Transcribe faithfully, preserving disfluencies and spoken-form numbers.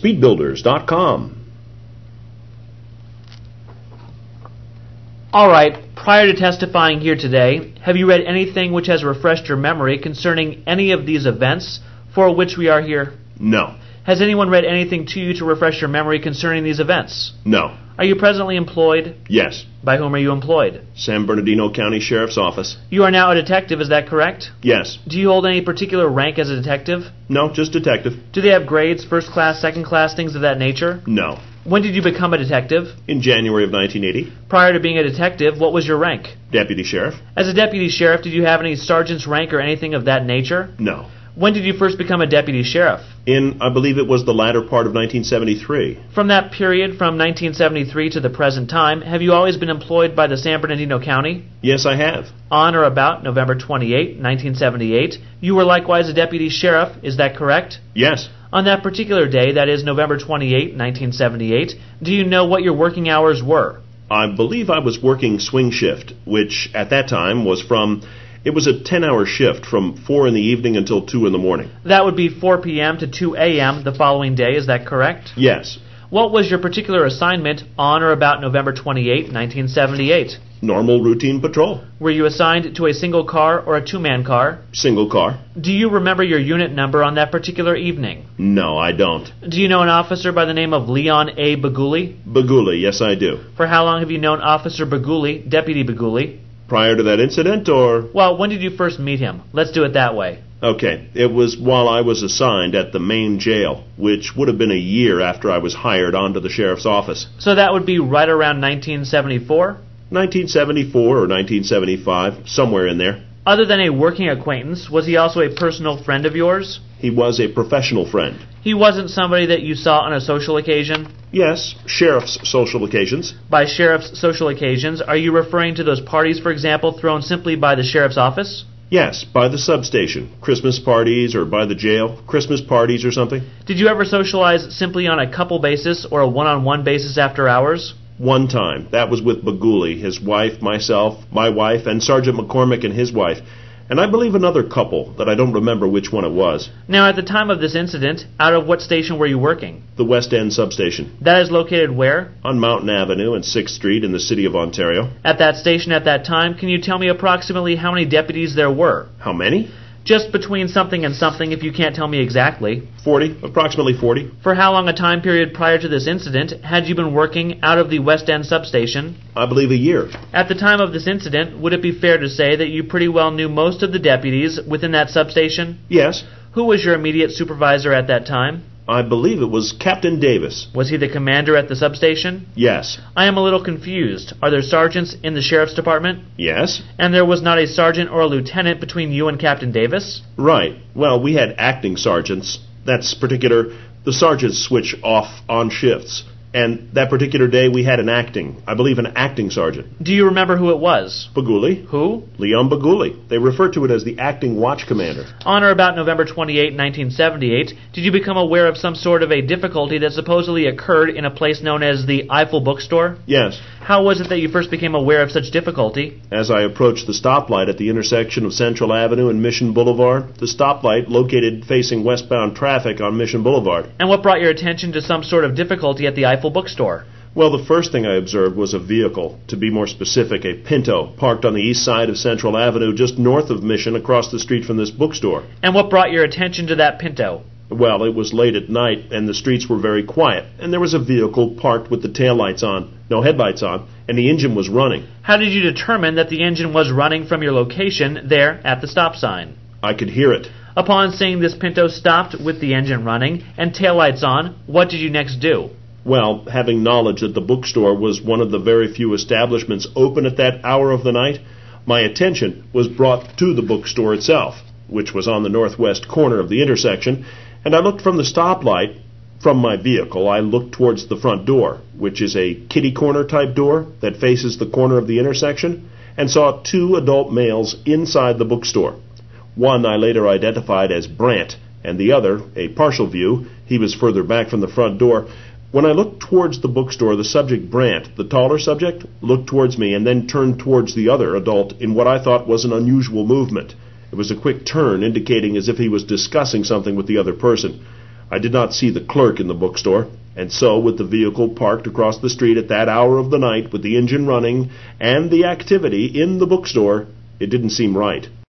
speed builders dot com. All right, prior to testifying here today, have you read anything which has refreshed your memory concerning any of these events for which we are here? No. Has anyone read anything to you to refresh your memory concerning these events? No. Are you presently employed? Yes. By whom are you employed? San Bernardino County Sheriff's Office. You are now a detective, is that correct? Yes. Do you hold any particular rank as a detective? No, just detective. Do they have grades, first class, second class, things of that nature? No. When did you become a detective? In January of nineteen eighty. Prior to being a detective, what was your rank? Deputy Sheriff. As a deputy sheriff, did you have any sergeant's rank or anything of that nature? No. When did you first become a deputy sheriff? In, I believe it was the latter part of nineteen seventy-three. From that period, from nineteen seventy-three to the present time, have you always been employed by the San Bernardino County? Yes, I have. On or about November twenty-eighth, nineteen seventy-eight, you were likewise a deputy sheriff, is that correct? Yes. On that particular day, that is November twenty-eighth, nineteen seventy-eight, do you know what your working hours were? I believe I was working swing shift, which at that time was from... It was a ten-hour shift from four in the evening until two in the morning. That would be four p.m. to two a.m. the following day, is that correct? Yes. What was your particular assignment on or about November twenty-eighth, nineteen seventy-eight? Normal routine patrol. Were you assigned to a single car or a two-man car? Single car. Do you remember your unit number on that particular evening? No, I don't. Do you know an officer by the name of Leon A. Baguli? Baguli, yes I do. For how long have you known Officer Baguli, Deputy Baguli? Prior to that incident, or... Well, when did you first meet him? Let's do it that way. Okay, it was while I was assigned at the main jail, which would have been a year after I was hired onto the sheriff's office. So that would be right around nineteen seventy-four? nineteen seventy-four or nineteen seventy-five, somewhere in there. Other than a working acquaintance, was he also a personal friend of yours? He was a professional friend. He wasn't somebody that you saw on a social occasion? Yes, sheriff's social occasions. By sheriff's social occasions, are you referring to those parties, for example, thrown simply by the sheriff's office? Yes, by the substation. Christmas parties, or by the jail. Christmas parties or something. Did you ever socialize simply on a couple basis or a one-on-one basis after hours? One time. That was with Baguli, his wife, myself, my wife, and Sergeant McCormick and his wife. And I believe another couple, that I don't remember which one it was. Now, at the time of this incident, out of what station were you working? The West End substation. That is located where? On Mountain Avenue and sixth Street in the city of Ontario. At that station at that time, can you tell me approximately how many deputies there were? How many? Just between something and something, if you can't tell me exactly. Forty, approximately forty. For how long a time period prior to this incident had you been working out of the West End substation? I believe a year. At the time of this incident, would it be fair to say that you pretty well knew most of the deputies within that substation? Yes. Who was your immediate supervisor at that time? I believe it was Captain Davis. Was he the commander at the substation? Yes. I am a little confused. Are there sergeants in the sheriff's department? Yes. And there was not a sergeant or a lieutenant between you and Captain Davis? Right. Well, we had acting sergeants. That's particular. The sergeants switch off on shifts. And that particular day we had an acting, I believe an acting sergeant. Do you remember who it was? Baguli. Who? Leon Baguli. They refer to it as the acting watch commander. On or about November twenty-eighth, nineteen seventy-eight, did you become aware of some sort of a difficulty that supposedly occurred in a place known as the Eiffel Bookstore? Yes. How was it that you first became aware of such difficulty? As I approached the stoplight at the intersection of Central Avenue and Mission Boulevard, the stoplight located facing westbound traffic on Mission Boulevard. And what brought your attention to some sort of difficulty at the Eiffel Bookstore? Well, the first thing I observed was a vehicle, to be more specific, a Pinto, parked on the east side of Central Avenue just north of Mission across the street from this bookstore. And what brought your attention to that Pinto? Well, it was late at night, and the streets were very quiet, and there was a vehicle parked with the taillights on, no headlights on, and the engine was running. How did you determine that the engine was running from your location there at the stop sign? I could hear it. Upon seeing this Pinto stopped with the engine running and taillights on, what did you next do? Well, having knowledge that the bookstore was one of the very few establishments open at that hour of the night, my attention was brought to the bookstore itself, which was on the northwest corner of the intersection, and I looked from the stoplight. From my vehicle, I looked towards the front door, which is a kitty corner type door that faces the corner of the intersection, and saw two adult males inside the bookstore. One I later identified as Brant, and the other, a partial view, he was further back from the front door. When I looked towards the bookstore, the subject Brant, the taller subject, looked towards me and then turned towards the other adult in what I thought was an unusual movement. It was a quick turn, indicating as if he was discussing something with the other person. I did not see the clerk in the bookstore, and so, with the vehicle parked across the street at that hour of the night, with the engine running, and the activity in the bookstore, it didn't seem right.